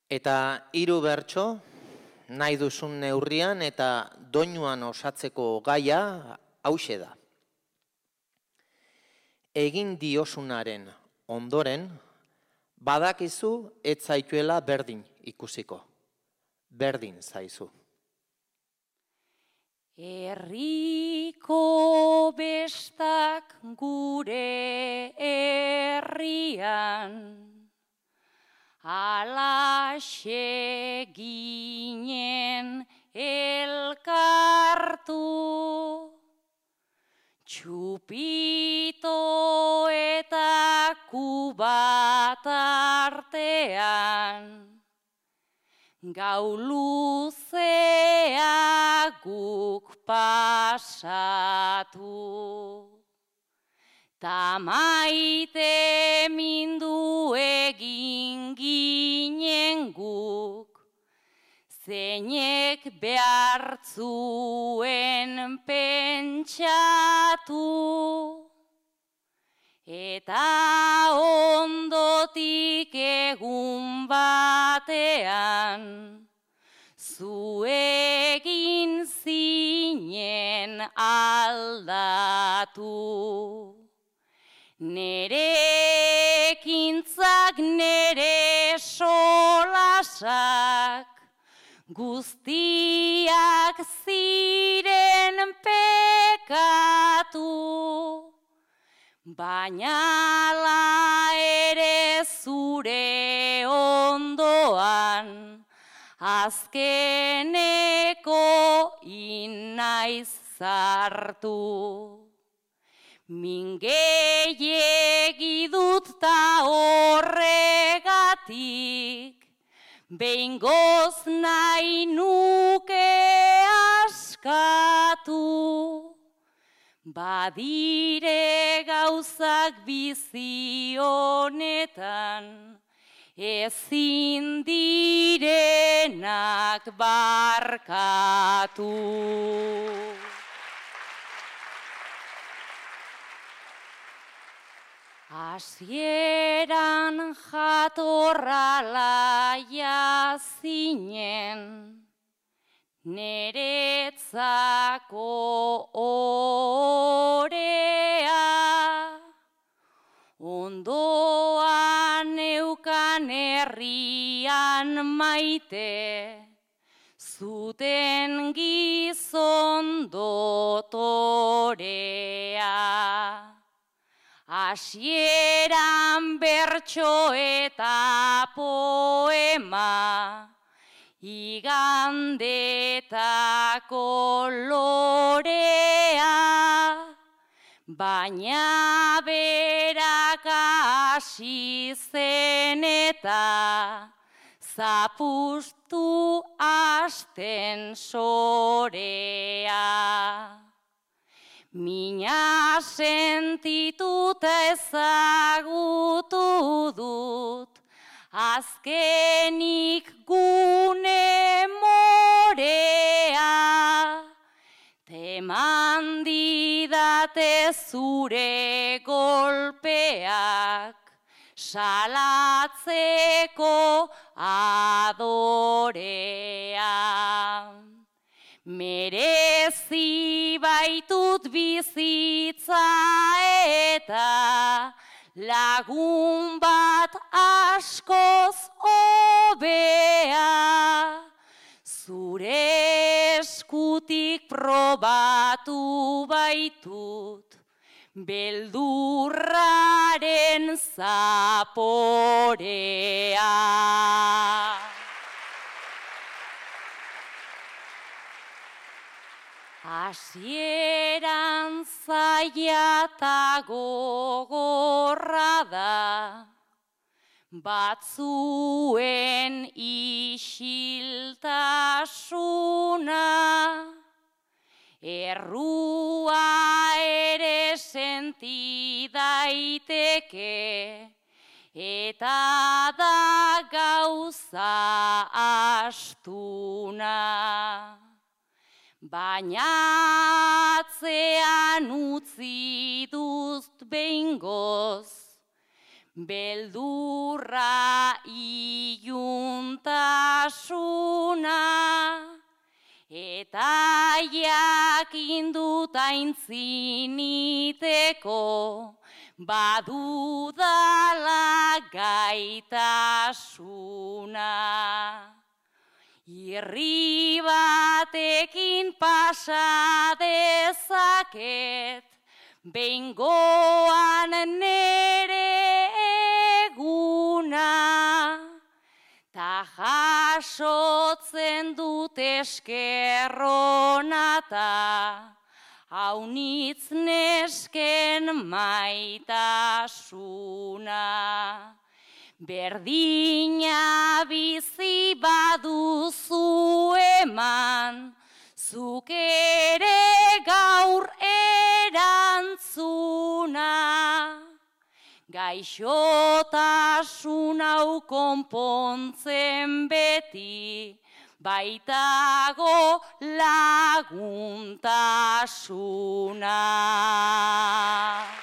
Eta 3 bertso, nahi duzun neurrian eta doinuan osatzeko gaia hauxe da. Egin diosunaren ondoren, badakizu ez zaituela berdin ikusiko. Berdin zaizu. Herriko bestak gure herrian, alaxe ginen elkartu, txupito eta kubat artean, gau luzea guk pasatu. Ta maite mindu egin ginen guk, zeinek behartzuen pentsatu. Eta ondotik egun batean, zu egin zinen aldatu. Nere ekintzak, nere solasak, guztiak ziren pekatu. Baina hala ere zure ondoan, azkeneko inaiz zartu. Min gehiegi dut ta horregatik, behingoz nahi nuke askatu. Badire gauzak bizi honetan, ezin direnak barkatu. Hasieran jatorra laia zinen, neretzako orea, ondoan neukan herrian maite, zuten gizon dotorea. Hasieran bertso eta poema, igandetako lorea, baina berak hasi zen eta zapustu hasten sorea. Mina sentituta ezagutu dut, azkenik gune morea. Teman didate zure golpeak, salatzeko adorea. Merezi baitut bizitza eta lagun bat askoz hobea. Zure eskutik probatu baitut, beldurraren zaporea. Hasieran zaila ta gogorra da, batzuen isiltasuna, errua ere senti daiteke, eta da gauza astuna. Baina atzean utzi dut behingoz, beldurra ilunta eta jakin dut aintziniteko, badudala gaitasuna. Irri batekin pasa dezaket, behingoan nere eguna, ta jasotzen dut eskerronata, haunitz nesken maitasuna. Berdina bizi baduzu eman, zuk ere gaur erantzuna. Gaixotasun hau konpontzen beti, baitago laguntasuna.